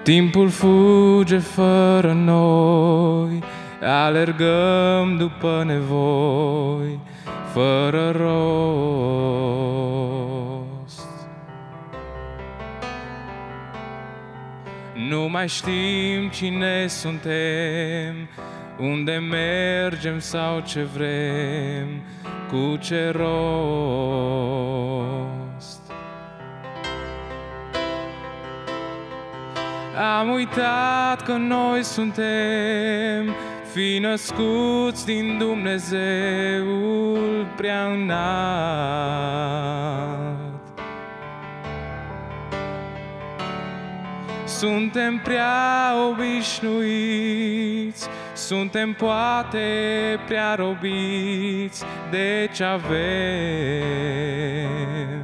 Timpul fuge fără noi, alergăm după nevoi, fără rost. Nu mai știm cine suntem, unde mergem sau ce vrem, cu ce rost. Am uitat că noi suntem fi născuți din Dumnezeul prea înalt. Suntem prea obișnuiți, suntem poate prea robiți de ce avem.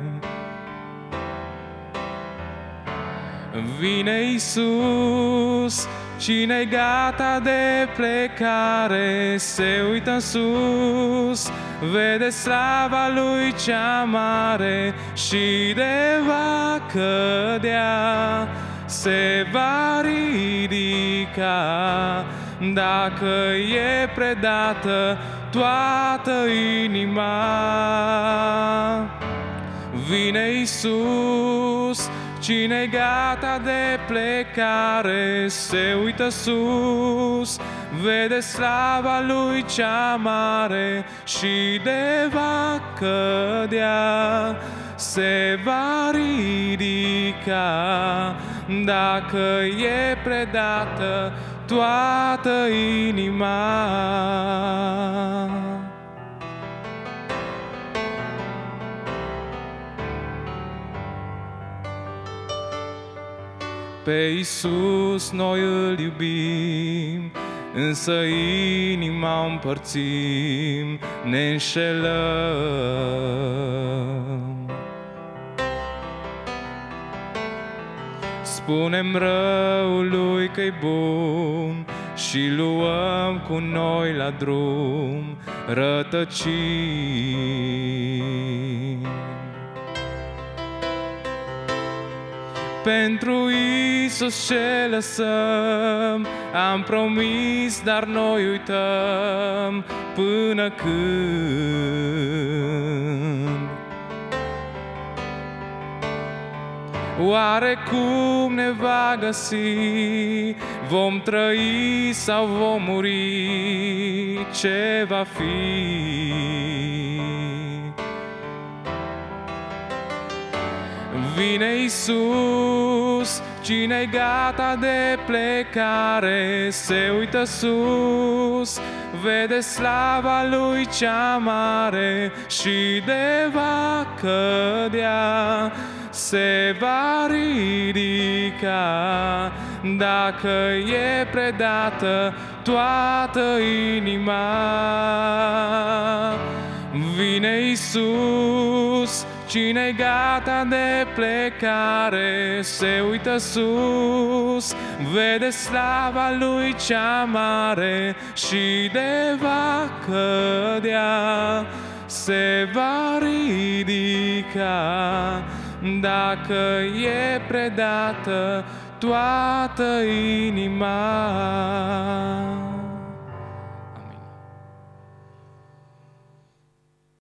Vine Iisus, cine-i gata de plecare, se uită în sus, vede slava Lui cea mare și de va cădea, se va ridica, dacă e predată toată inima. Vine Iisus, cine-i gata de plecare, se uită sus, vede slava Lui cea mare și de va cădea, se va ridica, dacă e predată toată inima. Pe Iisus noi îl iubim, însă inima o împărțim, ne înșelăm. Spunem răului că-i bun și luăm cu noi la drum rătăcim. Pentru Iisus ce lăsăm, am promis, dar noi uităm până când. Oare cum ne va găsi? Vom trăi sau vom muri? Ce va fi? Vine Iisus, cine-i gata de plecare, se uită sus, vede slava Lui cea mare și de va cădea, se va ridica, dacă e predată toată inima. Vine Iisus, cine-i gata de plecare, se uită sus, vede slava Lui cea mare și de va cădea, se va ridica, dacă e predată toată inima.